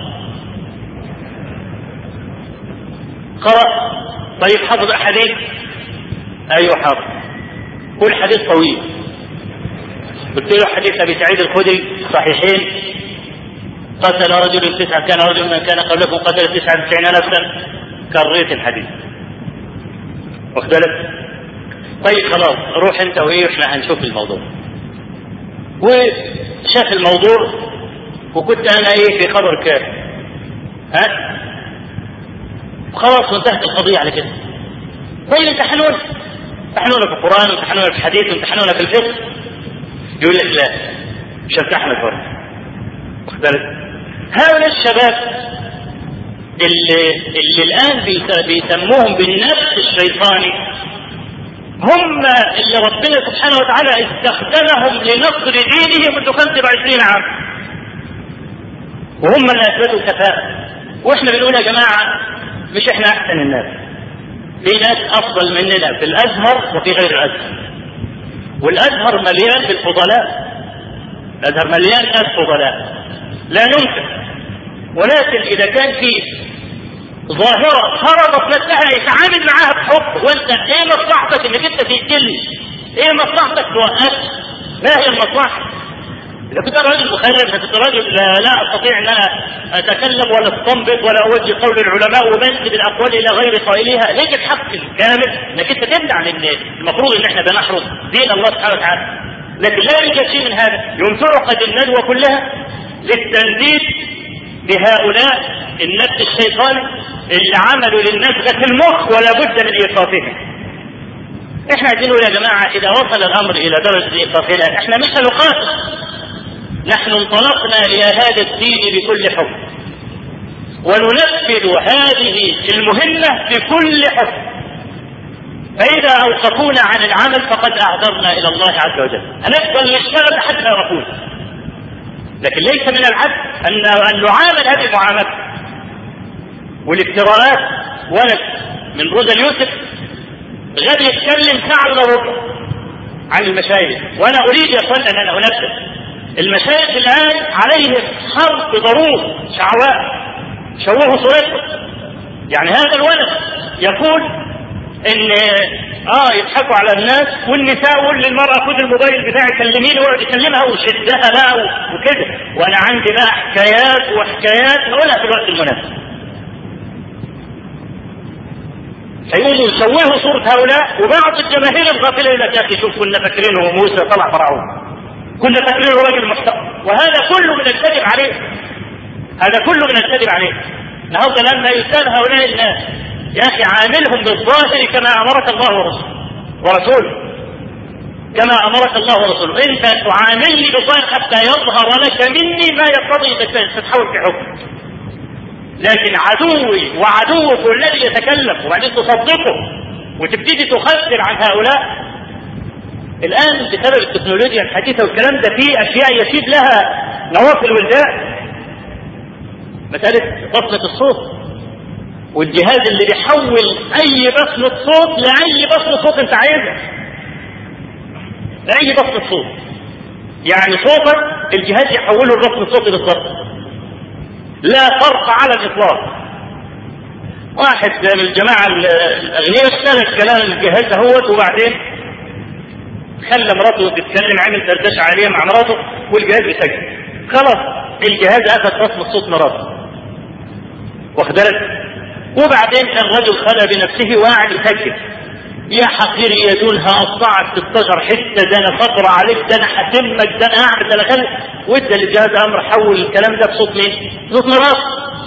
قرأ. طيب حفظ أحاديث؟ أيوة حفظ. قل حديث طويل. قلت له حديث أبي سعيد الخدري صحيحين، قتل رجل 9، كان رجل من كان قبلكم قتل 99 نفسا. كريت الحديث، واخد بالك؟ طيب خلاص روح انت وايه واحنا هنشوف الموضوع. وشاف الموضوع، وكنت انا ايه في خبر كافي. خلاص وانتهت القضيه على كده. طيب امتحنونا في القرآن وامتحنونا في الحديث وامتحنونا في الفقه. يقول لك لا مش امتحنك برضه. هؤلاء الشباب اللي الآن بيسموهم بالنفس الشيطاني هم اللي ربنا سبحانه وتعالى استخدمهم لنصر دينه منذ 25 عام، وهم اللي أثبتوا الكفاءة. وإحنا بنقول يا جماعة مش إحنا أحسن الناس، في ناس أفضل مننا في الأزهر وفي غير الأزهر، والأزهر مليان بالفضلاء، الأزهر مليان ناس فضلاء لا ننكر. ولكن إذا كان في ظاهرة فرضت نفسها يتعامل معها بحب، وانت ايه مصلحتك انك انت تقتلني؟ ايه مصلحتك توقف؟ ما هي المصلحة؟ اذا كنت راجل مخرب، اذا كنت راجل لا استطيع ان انا اتكلم ولا استنبط ولا اوجه قول العلماء وبنسب الاقوال الى غير قائلها، ليك الحق الكامل انك انت تمنع، لان المفروض ان احنا بنحرم دين الله سبحانه وتعالى. لكن لا يوجد شيء من هذا. يوم تعقد الندوة كلها للتنديد بهؤلاء النفس الشيطاني اللي عملوا للنزغة المخ ولا بد من ايقافها. احنا عايزين نقول يا جماعة اذا وصل الامر الى درجة ايقافها احنا مش هنقاتل، نحن انطلقنا الى هذا الدين بكل حب وننفذ هذه المهمة بكل حب، فاذا اوقفونا عن العمل فقد اعذرنا الى الله عز وجل. هنفضل نشتغل حتى نقول، لكن ليس من العدل ان نعامل هذه المعاملة. والافتراءات ولد من روزا اليوسف غد يتكلم ساعة الا ربع عن المشايخ، وانا اريد يا اخوان ان انا انبه المشايخ الان عليهم حرب ضروب شعواء شوهوا صورتهم. يعني هذا الولد يقول ان يضحكوا على الناس، والنساء يقول للمرأة خذ الموبايل بتاعي كلميني، ويقعد يكلمها وشدها بقى وكده، وانا عندي بقى حكايات وحكايات هقولها في الوقت المناسب. فيقوموا يسويه صورة هؤلاء، وبعض الجماهير الغافلة يقول لك يا اخي شوف كنا فاكرينه موسى طلع فرعون، كنا فاكرينه راجل محترم، وهذا كله من الكذب عليه، هذا كله من الكذب عليه. النهارده لما يسال هؤلاء الناس يا اخي عاملهم بالظاهر كما امرك الله ورسوله، كما امرك الله ورسوله. انت تعاملني بالظاهر حتى يظهر لك مني ما يقتضي انك تتحول في حكم، لكن عدوي وعدوك الذي يتكلم وبعدين تصدقه وتبتدي تخسر عن هؤلاء. الان بسبب التكنولوجيا الحديثه والكلام ده في اشياء يسيب لها نواصي الولدان، مساله بصمه الصوت والجهاز اللي بيحول اي بصمه صوت لاي بصمه صوت انت عايزها، لاي بصمه صوت. يعني صوتك الجهاز يحوله لبصمه صوت بالضبط، لا فرق على الاطلاق. واحد من الجماعه الاغنياء اشترى كلام الجهاز دهوت، وبعدين خلى مراته تتكلم، عمل دردشه عليه مع مراته والجهاز بيسجل، خلاص الجهاز اخذ بصمه صوت مراته واخد بالك. وبعدين الرجل خلى بنفسه وقاعد يسجل، يا حقير يا دون هقطعك 16 حته، ده انا فقر عليك، ده انا هتمك، ده انا اعمل، ده انا خلي، وادى للجهاز امر حول الكلام ده بصوت مين؟ صوت مراته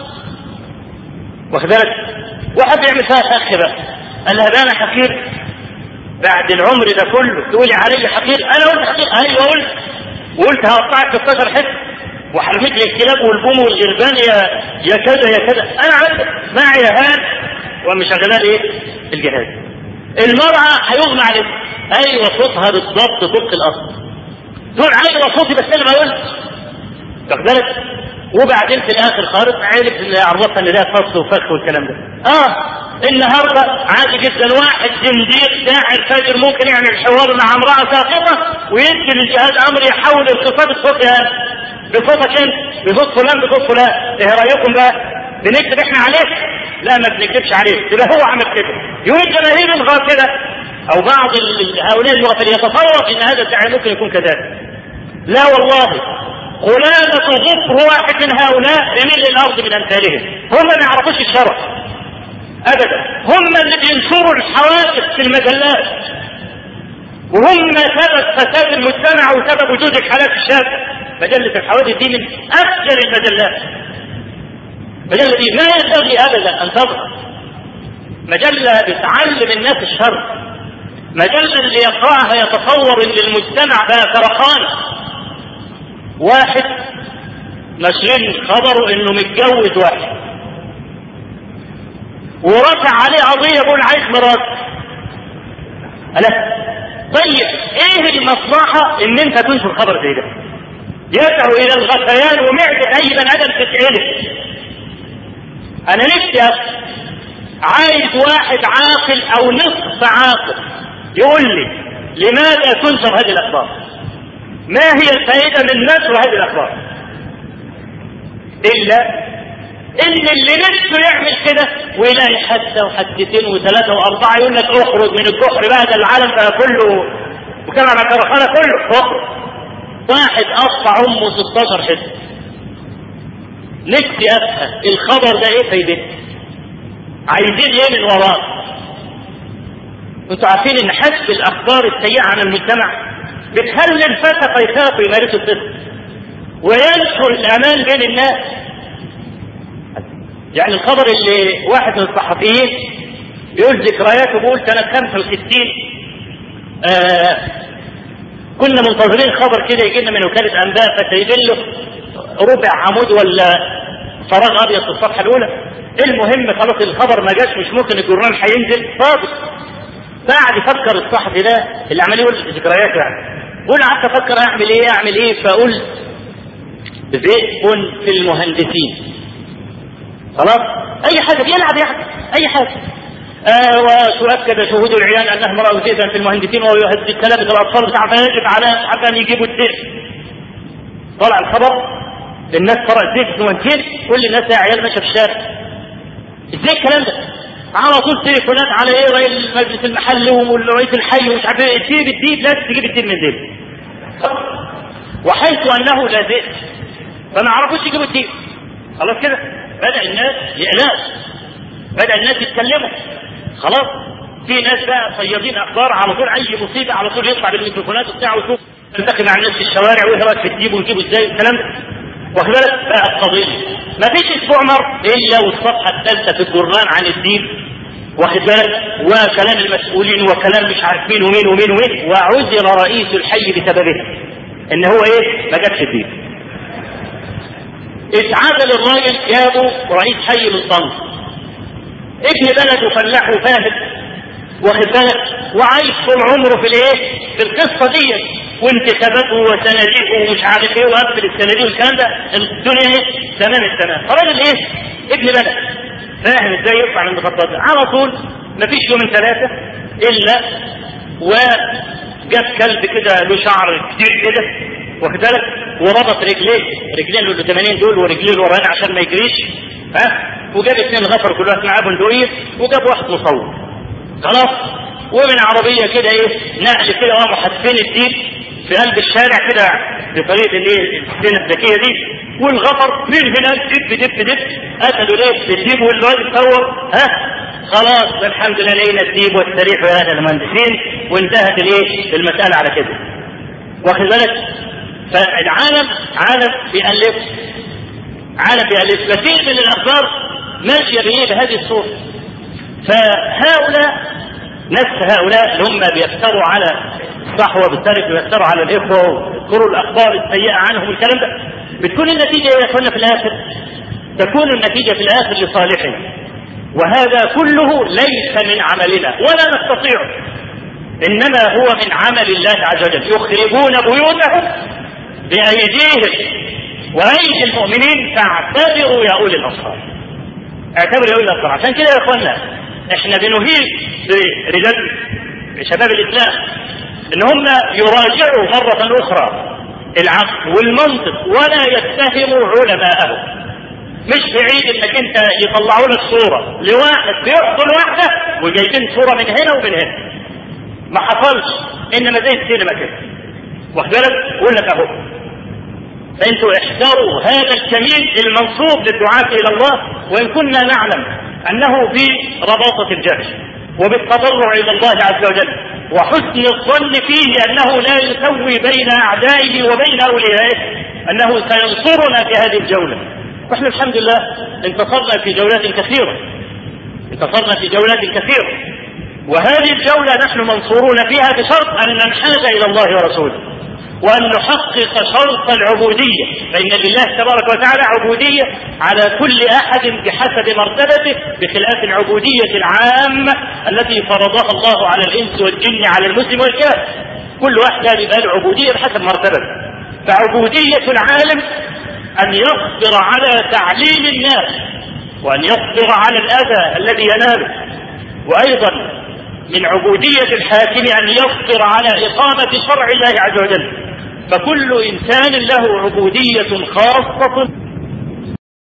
واخد بالك. واحد يعمل فيها فخ بقى، قال لها ده انا حقير بعد العمر ده كله تقولي علي حقير؟ انا قلت حقير؟ ايوه قلت، وقلت هقطعك 16 حته وحرمت لي الكلاب والبوم والغربان يا كذا يا كذا، انا عندك معي هاد ومشغلها ايه؟ الجهاز. المرأة هيغمى عليها، ايوه صوتها بالضبط طبق الاصل، تقول ايوه صوتي بس انا ما قلت واخد بالك. وبعدين في الاخر خالص عرفها ان ده فصل وفخ والكلام ده. النهارده عادي جدا واحد زنديق داعي الفجر ممكن يعمل حوار مع امرأة ساقطة ويدي للجهاز امر يحول انخفاض الصوت بصوتك انت بصوت فلان بصوت فلان. ايه رايكم بقى؟ بنكتب احنا عليه؟ لا ما بنكتبش عليه، يبقى هو عمل كده. يوم الجماهير الغافله او بعض هؤلاء الغافلين يتصور ان هذا الداعي ممكن يكون كذلك. لا والله، قلالة ظفر واحد من هؤلاء بملء الارض من امثالهم، هم ما يعرفوش الشرع ابدا، هم اللي بينشروا الحوادث في المجلات، وهم سبب فساد المجتمع وسبب وجود الحالات الشاذة. مجلة الحوادث دي من أفجر المجلات، مجلة دي ما ينبغي أبدا أن تظهر، مجلة بتعلم الناس الشر، مجلة اللي يقرأها يتصور ان المجتمع بقى كرخانة. واحد ناشرين خبره انه متجوز واحد ورفع عليه قضية يقول عايز مرات. طيب ايه المصلحة ان انت تنشر خبر زي ده يدعو الى الغثيان ومعدة اي بني ادم تتعلم؟ انا نفسي عايز واحد عاقل او نصف عاقل يقول لي لماذا تنشر هذه الاخبار؟ ما هي الفائدة من نشر هذه الاخبار؟ الا ان اللي نفسه يعمل كده ويلاقي حادثة وحادثتين وثلاثة واربعة يقول لك اخرج من الجحر بقى، ده العالم بقى كله وكما مع كرخانة كله اخرج. واحد قطع امه 16 حته. نفسي افهم الخبر ده ايه فايدته؟ عايزين ايه من وراه؟ انتوا عارفين ان حسب الاخبار السيئه عن المجتمع بتخلي الفتى قيثاق يمارسوا الفسق وينشر الامان بين الناس. يعني الخبر اللي واحد من الصحفيين يقول ذكرياته، بيقول سنه 65 كنا منتظرين خبر كده يجينا من وكالة أنباء فتجيب له ربع عمود ولا فراغ أبيض في الصفحة الأولى. المهم خلاص الخبر ما جاش، مش ممكن الجرنان هينزل فاضي. بعد يفكر الصحفي ده اللي عمال يقول ذكرياته يعني، قول قعدت أفكر أعمل إيه فقلت ذئب في المهندسين. خلاص أي حاجة بيلعب يعني أي حاجة. وتؤكد شهود العيان انهم راوا ذئبا في المهندسين وهو يهدد تلامذه الاطفال بتاع فيجب على حتى ان يجيبوا الذئب. طلع الخبر الناس قرأت ذئب في المهندسين، كل الناس يا عيال ماشيه في الشارع. ازاي الكلام ده؟ على طول تليفونات على ايه رئيس المجلس المحلي ورئيس الحي ومش عارف ايه، الذئب لازم تجيب الذئب من ذئب. وحيث انه لا ذئب فما عرفوش يجيبوا الذئب. خلاص كده بدأ الناس يقلقوا، بدأ الناس يتكلموا. خلاص في ناس بقى صيادين اخبار على طول اي مصيبه على طول يطلع بالميكروفونات وبتاع ويشوف يلتقي مع الناس في الشوارع وايه رايك في الديب ونجيبه ازاي الكلام ده. واخد بالك بقى القضيه ما فيش اسبوع مر الا والصفحه الثالثه في الجرنان عن الديب، واخد بالك، وكلام المسؤولين وكلام مش عارف مين ومين ومين ومين، وعزل رئيس الحي بسببه ان هو ايه ما جابش الديب. اتعادل الراجل جابوا رئيس حي من طنطا ابن بلده فلاح وفاهم واخد بالك وعايش طول عمره في الايه في القصه دي وانتخاباته وصناديق ومش عارف ايه وقبل الصناديق والكلام ده الدنيا ايه تمام التمام. فالراجل ايه ابن بلد فاهم ازاي يطلع من المخططات على طول. مفيش يومين ثلاثه الا وجاب كلب كده له شعر كتير كده واخد بالك وربط رجلين له 80 دول ورجلين ورا عشان ما يجريش وجاب 2 غفر كل واحد معاه بندقية وجاب واحد مصور. خلاص ومن عربية كده ايه نقل كده وقاموا حاسبين الديب في قلب الشارع كده بطريقة الايه السنة الذكية دي والغفر من هناك دب قتلوا ليه الديب والراجل صور خلاص الحمد لله لقينا الديب والسريح وهذا المهندسين وانتهت الايه المسألة على كده. واخد بالك فالعالم عالم بيألف كثير من الاخبار ماشيه بايه بهذه الصوره. فهؤلاء نفس هؤلاء اللي هم بيفتروا على الصحوه بالتاريخ بيفتروا على الاخوه ويذكروا الاخبار السيئه عنهم والكلام ده بتكون النتيجه يا اخوانا في الاخر تكون النتيجه في الاخر لصالحهم. وهذا كله ليس من عملنا ولا نستطيعه انما هو من عمل الله عز وجل. يخربون بيوتهم بايديهم وايدي المؤمنين فاعتبروا يا اولي الابصار. اعتبروا يا اولي الابصار. عشان كده يا اخوانا احنا بنهيج برجال شباب الاسلام ان هم يراجعوا مره اخرى العقل والمنطق ولا يتهموا علماءهم. مش بعيد انك انت يطلعوا لك صوره لواحد بيحضن واحده وجايبين صوره من هنا ومن هنا. ما حصلش انما زي السينما كده واخد بالك يقول لك اهو. فانتوا احذروا هذا الكمين المنصوب للدعاة الى الله وان كنا نعلم انه برباطة الجهل وبالتضرع الى الله عز وجل وحسن الظن فيه انه لا يسوي بين اعدائه وبين اوليائه انه سينصرنا في هذه الجولة. واحنا الحمد لله انتصرنا في جولات كثيرة انتصرنا في جولات كثيرة، وهذه الجولة نحن منصورون فيها بشرط أن ننحاز إلى الله ورسوله، وأن نحقق شرط العبودية، فإن لله تبارك وتعالى عبودية على كل أحد بحسب مرتبته، بخلاف العبودية العامة التي فرضها الله على الإنس والجن على المسلم والكافر. كل واحد يبقى له عبودية بحسب مرتبته. فعبودية العالم أن يصبر على تعليم الناس، وأن يصبر على الأذى الذي يناله. وأيضا من عبودية الحاكم أن يصبر على إقامة شرع الله عز وجل. فكل إنسان له عبودية خاصة